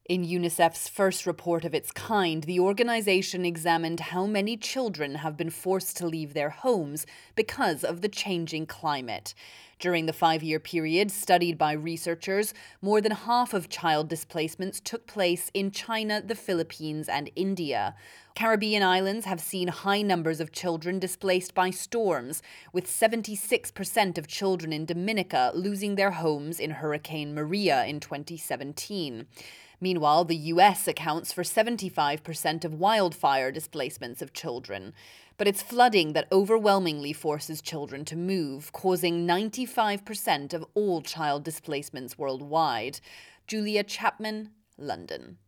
In UNICEF's first report of its kind, the organization examined how many children have been forced to leave their homes because of the changing climate. During the 5-year period studied by researchers, more than half of child displacements took place in China, the Philippines, and India. Caribbean islands have seen high numbers of children displaced by storms, with 76% of children in Dominica losing their homes in Hurricane Maria in 2017. Meanwhile, the US accounts for 75% of wildfire displacements of children. But it's flooding that overwhelmingly forces children to move, causing 95% of all child displacements worldwide. Julia Chapman, London.